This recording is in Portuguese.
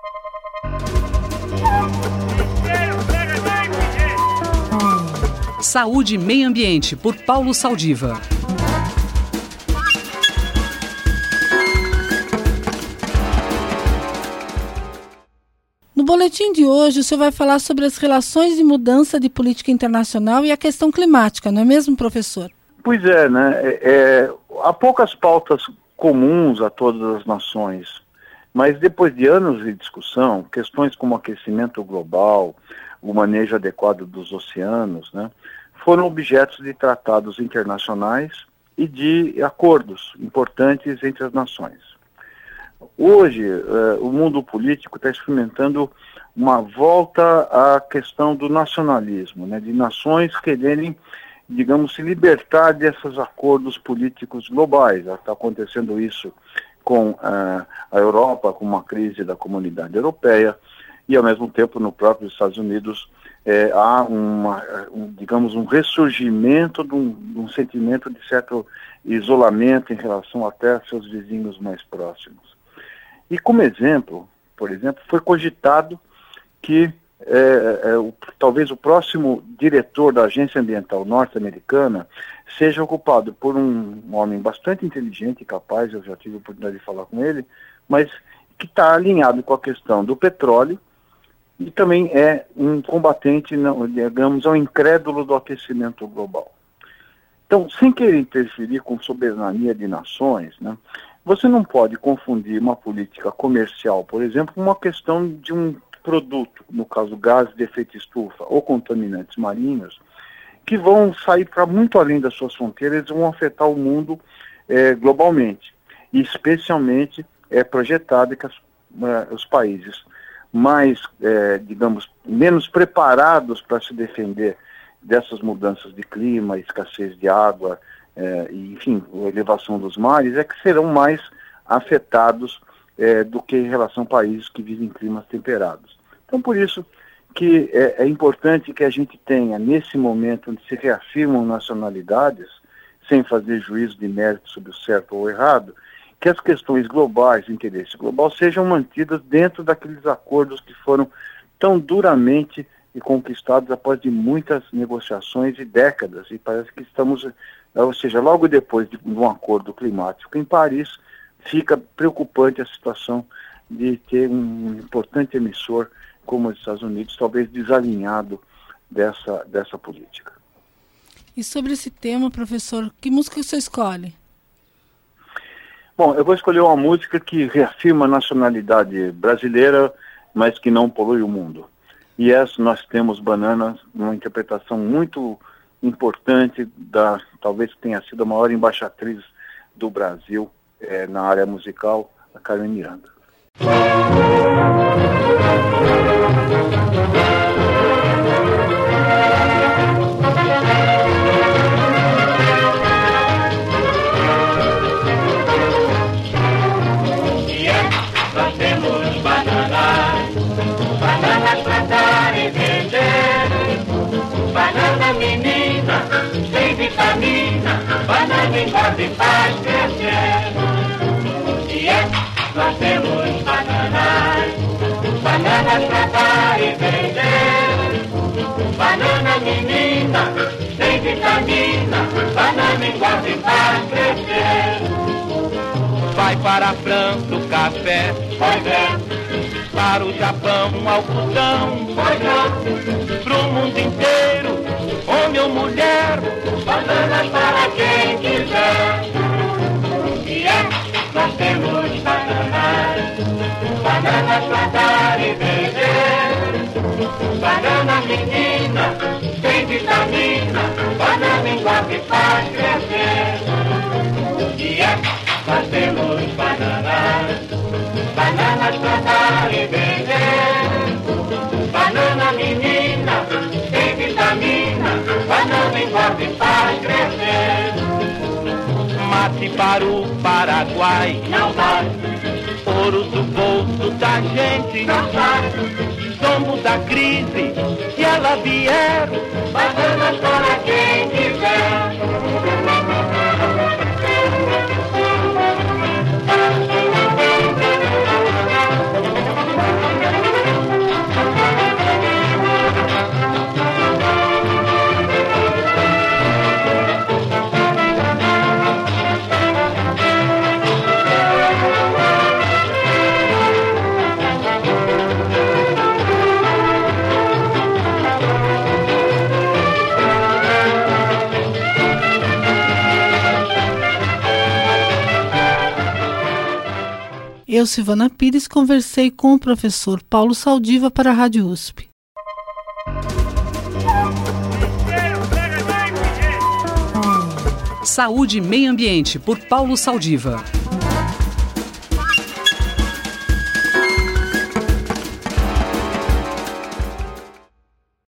Saúde e Meio Ambiente, por Paulo Saldiva. No boletim de hoje, o senhor vai falar sobre as relações de mudança de política internacional e a questão climática, não é mesmo, professor? Pois é, né? Há poucas pautas comuns a todas as nações, mas depois de anos de discussão, questões como aquecimento global, o manejo adequado dos oceanos, né, foram objetos de tratados internacionais e de acordos importantes entre as nações. Hoje, o mundo político está experimentando uma volta à questão do nacionalismo, né, de nações quererem, digamos, se libertar desses acordos políticos globais. Está acontecendo isso com a Europa, com uma crise da comunidade europeia, e ao mesmo tempo no próprio Estados Unidos há um ressurgimento de um sentimento de certo isolamento em relação até a seus vizinhos mais próximos. E como exemplo, por exemplo, foi cogitado que talvez o próximo diretor da Agência Ambiental norte-americana seja ocupado por um homem bastante inteligente e capaz, eu já tive a oportunidade de falar com ele, mas que está alinhado com a questão do petróleo e também é um combatente, digamos, ao incrédulo do aquecimento global. Então, sem querer interferir com soberania de nações, né, você não pode confundir uma política comercial, por exemplo, com uma questão de um produto, no caso gases de efeito estufa ou contaminantes marinhos, que vão sair para muito além das suas fronteiras e vão afetar o mundo globalmente. E especialmente é projetado que os países mais, digamos, menos preparados para se defender dessas mudanças de clima, escassez de água, e, enfim, a elevação dos mares, é que serão mais afetados do que em relação a países que vivem em climas temperados. Então, por isso que é importante que a gente tenha, nesse momento onde se reafirmam nacionalidades, sem fazer juízo de mérito sobre o certo ou o errado, que as questões globais, de interesse global, sejam mantidas dentro daqueles acordos que foram tão duramente conquistados após de muitas negociações e décadas. E parece que estamos, ou seja, logo depois de um acordo climático em Paris, fica preocupante a situação de ter um importante emissor como os Estados Unidos, talvez desalinhado dessa política. E sobre esse tema, professor, que música você escolhe? Bom, eu vou escolher uma música que reafirma a nacionalidade brasileira, mas que não polui o mundo. E essa nós temos Bananas, uma interpretação muito importante talvez tenha sido a maior embaixatriz do Brasil na área musical, a Carmen Miranda. Banana engorda e faz crescer. Nós temos bananas pra dar e vender. Banana menina, tem vitamina, banana engorda e faz crescer. Vai para a França o café, pois é. Para o Japão o algodão, pois é. Pro mundo inteiro, homem ou mulher, bananas para quem quiser. Nós temos bananas pra dar e vender. Banana menina, tem vitamina, banana engorda e faz crescer. Nós temos bananas pra dar e vender. Banana menina, tem vitamina, banana engorda e faz crescer. Mate para o Paraguai, não vai. Ouro do bolso da gente, não vai. Somos a crise, se ela vier, bananas para quem quiser. Eu, Silvana Pires, conversei com o professor Paulo Saldiva para a Rádio USP. Saúde e Meio Ambiente, por Paulo Saldiva.